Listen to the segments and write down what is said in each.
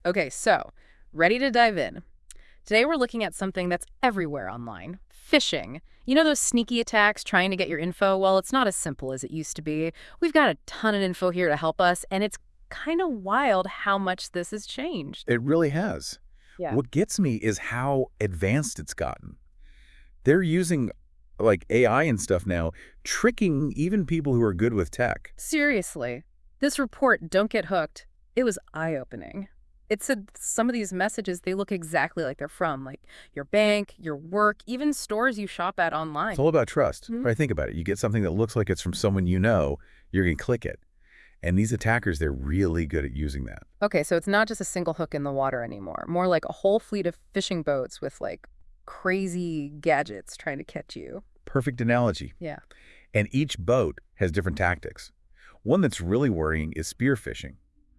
Okay, so ready to dive in. Today we're looking at something that's everywhere online, phishing. You know those sneaky attacks trying to get your info? Well, it's not as simple as it used to be. We've got a ton of info here to help us, and it's kind of wild how much this has changed. It really has. Yeah. What gets me is how advanced it's gotten. They're using like AI and stuff now, tricking even people who are good with tech. Seriously, this report, Don't Get Hooked, it was eye-opening. It said some of these messages, they look exactly like they're from, like your bank, your work, even stores you shop at It's online. all about trust. Mhm. Right? Think about it. You get something that looks like it's from someone you know, you're going to click it. And these attackers, they're really good at using that. Okay, so it's not just a single hook in the water anymore, more like a whole fleet of fishing boats with like crazy gadgets trying to catch you. Perfect analogy. Yeah. And each boat has different tactics. One that's really worrying is spear phishing.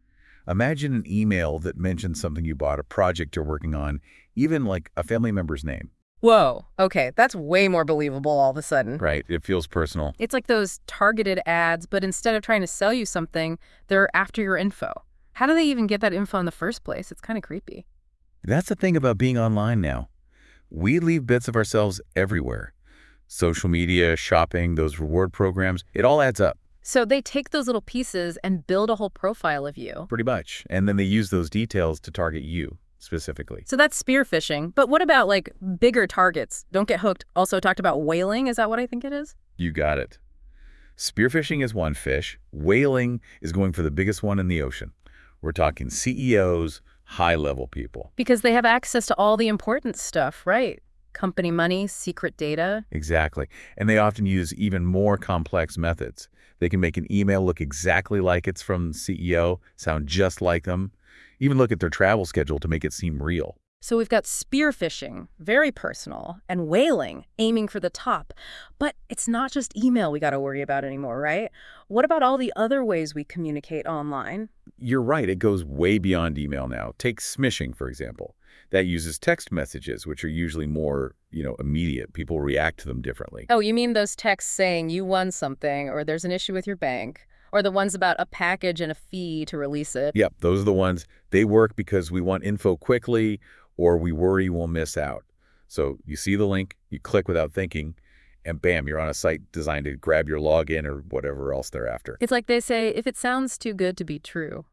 Imagine an email that mentions something you bought, a project you're working on, even like a family member's name. Whoa. Okay, that's way more believable all of a sudden. Right. It feels personal. It's like those targeted ads, but instead of trying to sell you something, they're after your info. How do they even get that info in the first place? It's kind of creepy. That's the thing about being online now. We leave bits of ourselves everywhere. Social media, shopping, those reward programs, it all adds up, So they take those little pieces and build a whole profile of you. pretty much. And then they use those details to target you specifically. So that's spear phishing. But what about like bigger targets? Don't Get Hooked also talked about whaling. Is that what I think it is? You got it. Spearfishing is one fish. Whaling is going for the biggest one in the ocean. We're talking CEOs, high-level people. Because they have access to all the important stuff, right? Company money, secret data. Exactly. And they often use even more complex methods. They can make an email look exactly like it's from the CEO, sound just like them, even look at their travel schedule to make it seem real. So we've got spear phishing, very personal, and whaling, aiming for the top. But it's not just email we got to worry about anymore, right? What about all the other ways we communicate online? You're right, it goes way beyond email now. Take smishing, for example. That uses text messages, which are usually more, immediate. People react to them differently. Oh, you mean those texts saying you won something, or there's an issue with your bank, or the ones about a package and a fee to release it? Yep, those are the ones. They work because we want info quickly or we worry we'll miss out. So you see the link, you click without thinking, and bam, you're on a site designed to grab your login or whatever else they're after. It's like they say, if it sounds too good to be true.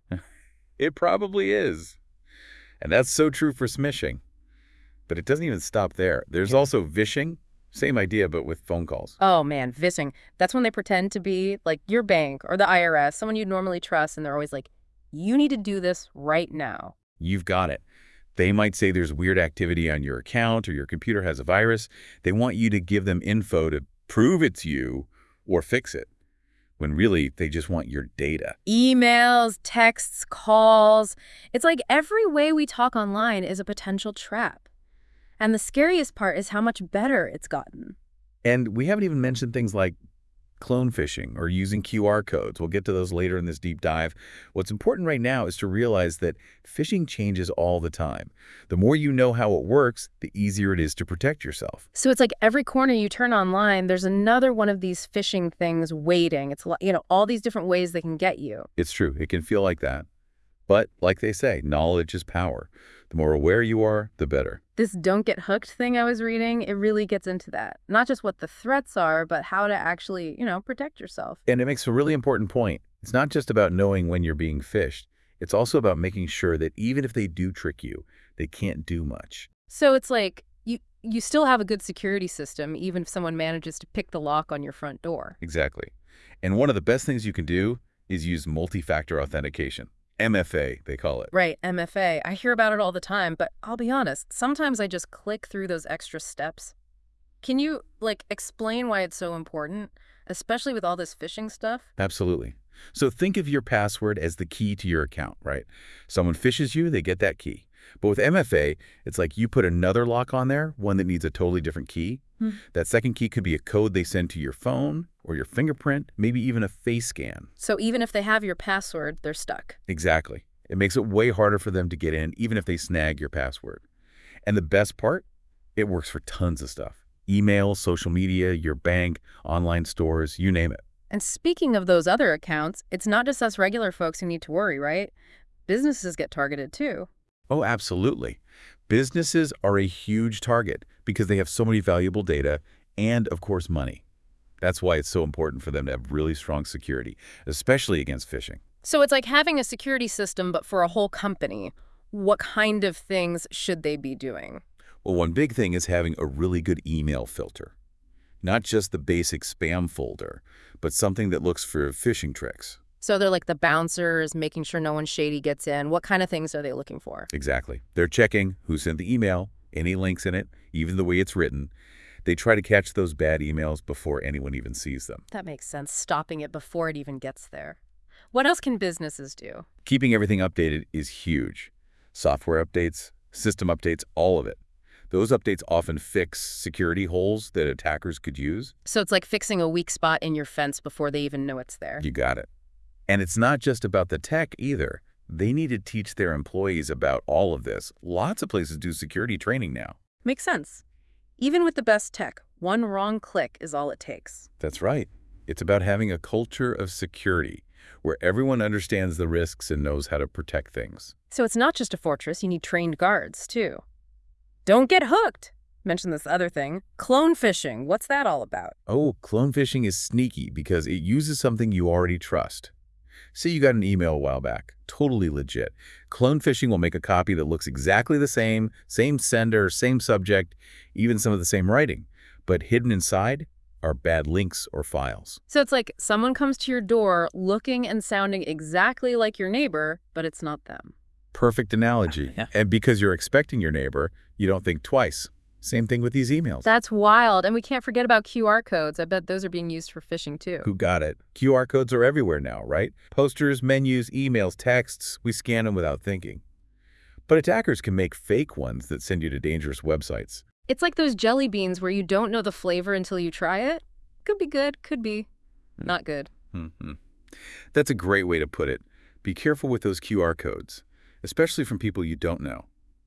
It probably is. And that's so true for smishing. But it doesn't even stop there. There's also vishing, same idea, but with phone calls. Oh man, phishing. That's when they pretend to be like your bank or the IRS, someone you'd normally trust, and they're always like, you need to do this right now. You've got it. They might say there's weird activity on your account or your computer has a virus. They want you to give them info to prove it's you or fix it, when really they just want your data. Emails, texts, calls. It's like every way we talk online is a potential trap. And the scariest part is how much better it's gotten. And we haven't even mentioned things like clone phishing or using QR codes. We'll get to those later in this deep dive. What's important right now is to realize that phishing changes all the time. The more you know how it works, the easier it is to protect yourself. So it's like every corner you turn online, there's another one of these phishing things waiting. It's, all these different ways they can get you. It's true. It can feel like that. But like they say, knowledge is power. The more aware you are, the better. This Don't Get Hooked thing I was reading, it really gets into that. Not just what the threats are, but how to actually, protect yourself. And it makes a really important point. It's not just about knowing when you're being phished. It's also about making sure that even if they do trick you, they can't do much. So it's like you still have a good security system, even if someone manages to pick the lock on your front door. Exactly. And one of the best things you can do is use multi-factor authentication. MFA, they call it. Right, MFA. I hear about it all the time, but I'll be honest, sometimes I just click through those extra steps. Can you, explain why it's so important, especially with all this phishing stuff? Absolutely. So think of your password as the key to your account, right? Someone phishes you, they get that key. But with MFA, it's like you put another lock on there, one that needs a totally different key. Hmm. That second key could be a code they send to your phone or your fingerprint, maybe even a face scan. So even if they have your password, they're stuck. Exactly. It makes it way harder for them to get in, even if they snag your password. And the best part? It works for tons of stuff. Email, social media, your bank, online stores, you name it. And speaking of those other accounts, it's not just us regular folks who need to worry, right? Businesses get targeted too. Oh, absolutely. Businesses are a huge target because they have so many valuable data and, of course, money. That's why it's so important for them to have really strong security, especially against phishing. So it's like having a security system, but for a whole company. What kind of things should they be doing? Well, one big thing is having a really good email filter. Not just the basic spam folder, but something that looks for phishing tricks. So they're like the bouncers, making sure no one shady gets in. What kind of things are they looking for? Exactly. They're checking who sent the email, any links in it, even the way it's written. They try to catch those bad emails before anyone even sees them. That makes sense, stopping it before it even gets there. What else can businesses do? Keeping everything updated is huge. Software updates, system updates, all of it. Those updates often fix security holes that attackers could use. So it's like fixing a weak spot in your fence before they even know it's there. You got it. And it's not just about the tech either. They need to teach their employees about all of this. Lots of places do security training now. Makes sense. Even with the best tech, one wrong click is all it takes. That's right. It's about having a culture of security where everyone understands the risks and knows how to protect things. So it's not just a fortress, you need trained guards, too. Don't get hooked. Mention this other thing, clone phishing. What's that all about? Oh, clone phishing is sneaky because it uses something you already trust. Say you got an email a while back, totally legit. Clone phishing will make a copy that looks exactly the same sender, same subject, even some of the same writing. But hidden inside are bad links or files. So it's like someone comes to your door looking and sounding exactly like your neighbor, but it's not them. Perfect analogy. Yeah. And because you're expecting your neighbor, you don't think twice. Same thing with these emails. That's wild. And we can't forget about QR codes. I bet those are being used for phishing, too. Who got it? QR codes are everywhere now, right? Posters, menus, emails, texts, we scan them without thinking. But attackers can make fake ones that send you to dangerous websites. It's like those jelly beans where you don't know the flavor until you try it. Could be good, could be not good. Mm-hmm. That's a great way to put it. Be careful with those QR codes, especially from people you don't know.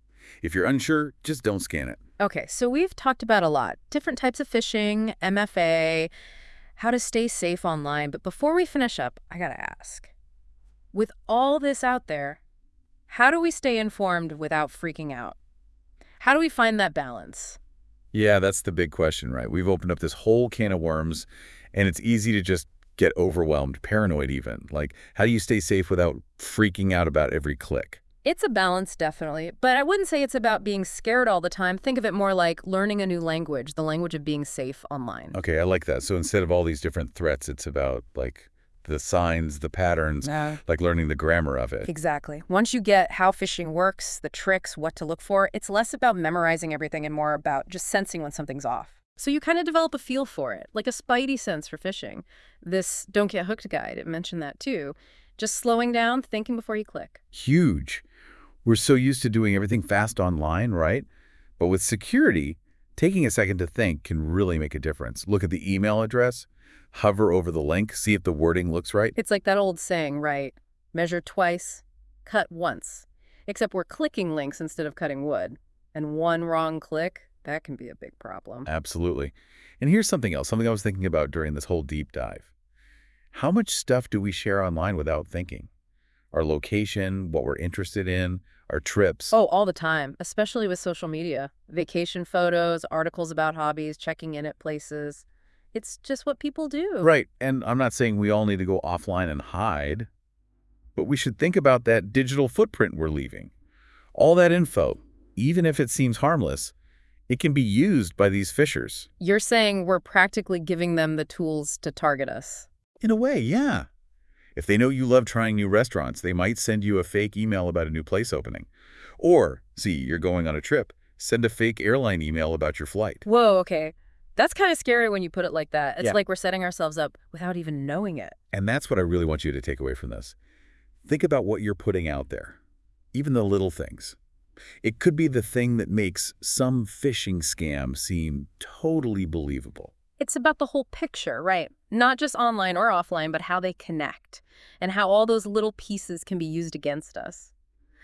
If you're unsure, just don't scan it. Okay, so we've talked about a lot. Different types of phishing, MFA, how to stay safe online. But before we finish up, I gotta ask. With all this out there, how do we stay informed without freaking out? How do we find that balance? Yeah, that's the big question, right? We've opened up this whole can of worms, and it's easy to just get overwhelmed, paranoid even. Like, how do you stay safe without freaking out about every click? It's a balance, definitely, but I wouldn't say it's about being scared all the time. Think of it more like learning a new language, the language of being safe online. Okay, I like that. So instead of all these different threats, it's about, like, the signs, the patterns, like learning the grammar of it. Exactly. Once you get how phishing works, the tricks, what to look for, it's less about memorizing everything and more about just sensing when something's off. So you kind of develop a feel for it, like a spidey sense for phishing. This Don't Get Hooked guide, it mentioned that too. Just slowing down, thinking before you click. Huge. We're so used to doing everything fast online, right? But with security, taking a second to think can really make a difference. Look at the email address, hover over the link, see if the wording looks right. It's like that old saying, right? Measure twice, cut once. Except we're clicking links instead of cutting wood. And one wrong click, that can be a big problem. Absolutely. And here's something else, something I was thinking about during this whole deep dive. How much stuff do we share online without thinking? Our location, what we're interested in, our trips. Oh, all the time, especially with social media. Vacation photos, articles about hobbies, checking in at places. It's just what people do. Right, and I'm not saying we all need to go offline and hide, but we should think about that digital footprint we're leaving. All that info, even if it seems harmless, it can be used by these fishers. You're saying we're practically giving them the tools to target us. In a way, yeah. If they know you love trying new restaurants, they might send you a fake email about a new place opening. Or, see, you're going on a trip, send a fake airline email about your flight. Whoa, okay. That's kind of scary when you put it like that. It's Yeah. like we're setting ourselves up without even knowing it. And that's what I really want you to take away from this. Think about what you're putting out there, even the little things. It could be the thing that makes some phishing scam seem totally believable. It's about the whole picture, right? Not just online or offline, but how they connect and how all those little pieces can be used against us.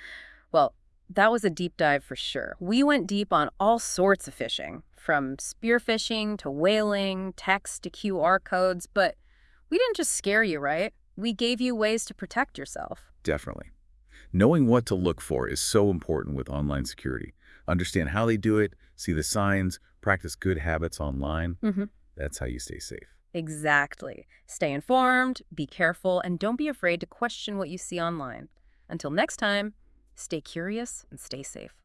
Well, that was a deep dive for sure. We went deep on all sorts of phishing, from spear phishing to whaling, text to QR codes, but we didn't just scare you, right? We gave you ways to protect yourself. Definitely. Knowing what to look for is so important with online security. Understand how they do it, see the signs, practice good habits online. Hmm. That's how you stay safe. Exactly. Stay informed, be careful, and don't be afraid to question what you see online. Until next time, stay curious and stay safe.